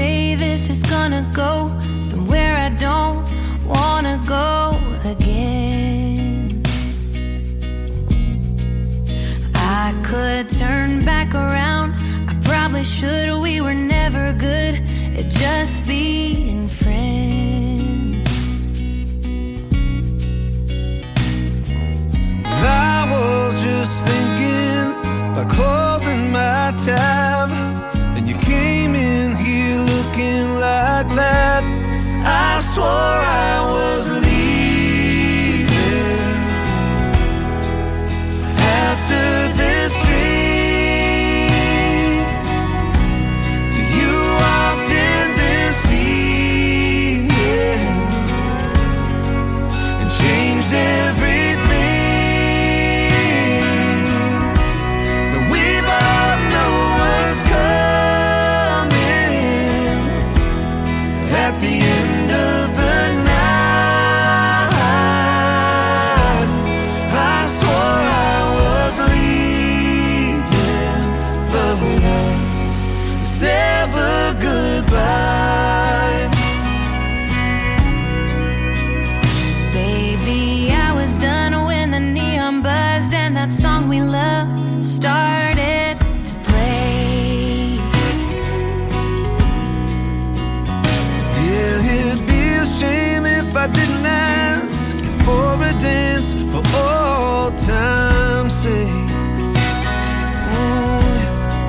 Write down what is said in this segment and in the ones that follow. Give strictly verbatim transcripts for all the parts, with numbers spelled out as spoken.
day this is gonna go somewhere I don't wanna go again. I could turn back around, I probably should. We were never good at just being friends. I was just thinking about closing my tab, and you came in here looking like that. I swore I was leaving after this drink. Till you walked in this evening and changed everything. But we both know what's coming at the end of the night. I swore I was leaving, but with us, it's never goodbye. Baby, I was done when the neon buzzed and that song we love started to play. Yeah, it'd be a shame if I didn't ask you for a dance for all time's sake. Ooh,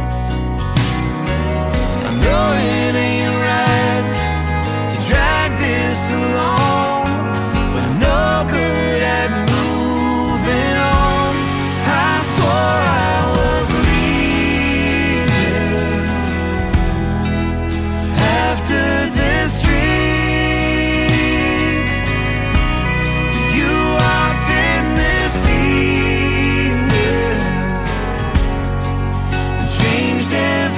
I know it ain't right to drag this along, but I'm no good at moving on. I swore I was leaving after this drink. Till you walked in this evening and changed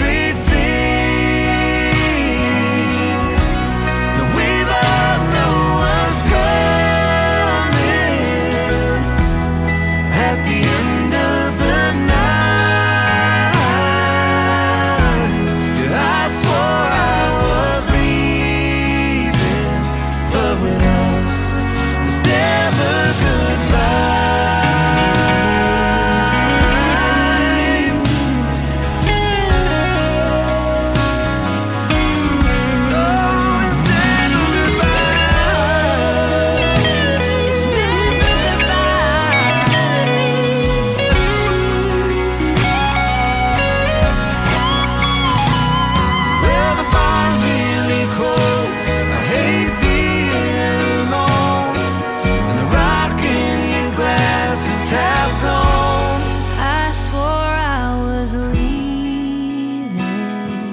everything. Now we both know what's coming at the end of the night. Yeah, I swore I was leaving, but with us, it's never goodbye. Oh, it's never goodbye. It's never goodbye. Well, the bar's nearly closed. I hate being alone, and the rock in your glasses have gone. I swore I was leaving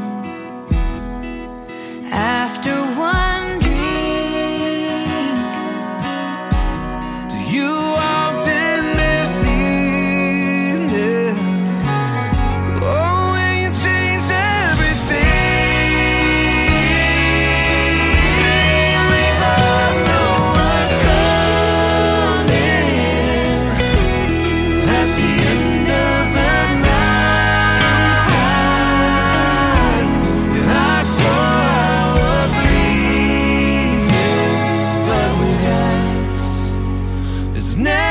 after one drink. Till you walked in this evening. Oh, and you changed everything. We both know what's coming at the end of the night. And I swore I was leaving, but with us, it's never